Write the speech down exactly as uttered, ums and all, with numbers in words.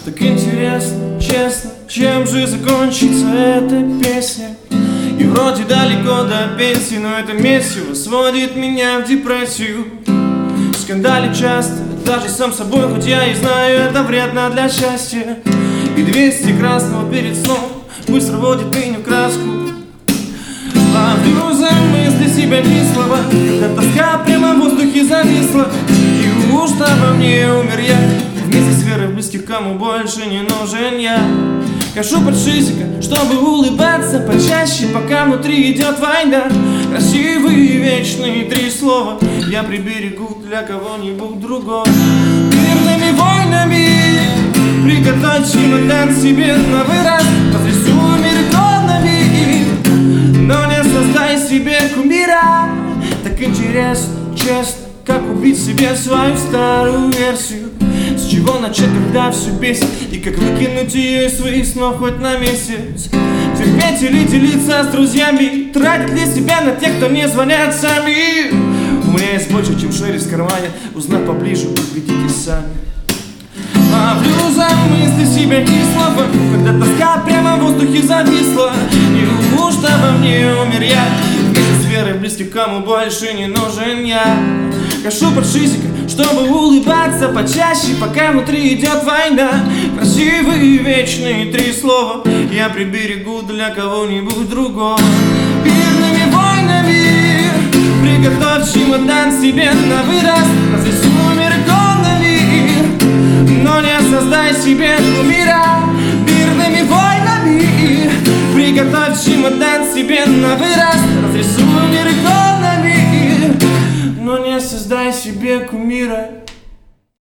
Так интересно, честно, чем же закончится эта песня? И вроде далеко до пенсии, но это месиво сводит меня в депрессию. Скандали часто, даже сам собой, хоть я и знаю, это вредно для счастья. И двести красного перед сном быстро вводит меня в краску. Ловлю за мысли себя кислого, когда тоска прямо в воздухе зависла. И уж обо мне умер я, вместе с верой в близких, кому больше не нужен я. Хожу под шизика, чтобы улыбаться почаще, пока внутри идет война. Красивые вечные три слова я приберегу для кого-нибудь другого. Мирными войнами приготовь чемодан себе на выраз, потрясу мир кронами, но не создай себе кумира. Так интересно, честно, как убить себе свою старую версию. С чего начать, когда все бесит, и как выкинуть ее из своих снов хоть на месяц. Терпеть или делиться с друзьями, тратить ли себя на тех, кто не звонят сами. У меня есть больше, чем шерсть в кармане, узнать поближе, убедитесь сами. Ловлю за мысли себя кислого, когда тоска прямо в воздухе зависла. И уж обо мне умер я, вместе с верой близких, кому больше не нужен я. Хожу под шизика, чтобы улыбаться почаще, пока внутри идет война. Красивые вечные три слова я приберегу для кого-нибудь другого. Мирными войнами приготовь чемодан себе на выраз, развесу мир кронами, но не создай себе кумира. Мирными войнами приготовь чемодан себе на выраз, разрисуй мир иконами, но не создай себе кумира.